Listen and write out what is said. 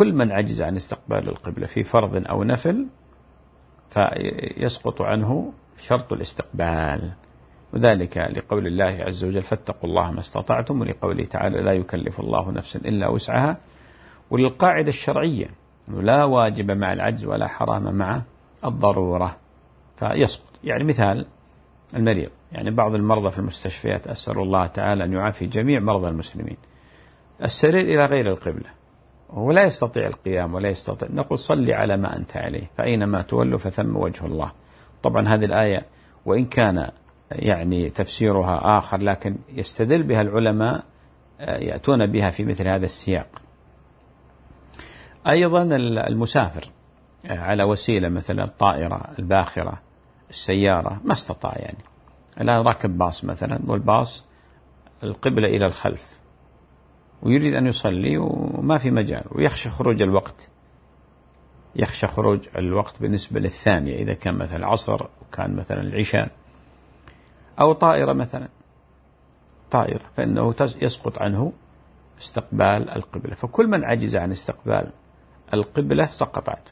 كل من عجز عن استقبال القبلة في فرض أو نفل فيسقط عنه شرط الاستقبال، وذلك لقول الله عز وجل فاتقوا الله ما استطعتم، ولقوله تعالى لا يكلف الله نفسا إلا وسعها، وللقاعدة الشرعية لا واجب مع العجز ولا حرام مع الضرورة فيسقط. يعني مثال المريض، يعني بعض المرضى في المستشفيات أسأل الله تعالى أن يعافي جميع مرضى المسلمين، السرير إلى غير القبلة ولا يستطيع القيام ولا يستطيع، نقول صلي على ما أنت عليه فأينما تولوا فثم وجه الله. طبعا هذه الآية وإن كان يعني تفسيرها آخر لكن يستدل بها العلماء يأتون بها في مثل هذا السياق. أيضا المسافر على وسيلة مثلا الطائرة الباخرة السيارة ما استطاع، يعني الآن راكب باص مثلا والباص القبلة إلى الخلف ويريد أن يصلي وما في مجال ويخشى خروج الوقت، يخشى خروج الوقت بالنسبة للثانية إذا كان مثلا العصر وكان مثلا العشاء، أو طائرة مثلا طائرة فإنه يسقط عنه استقبال القبلة. فكل من عجز عن استقبال القبلة سقطت.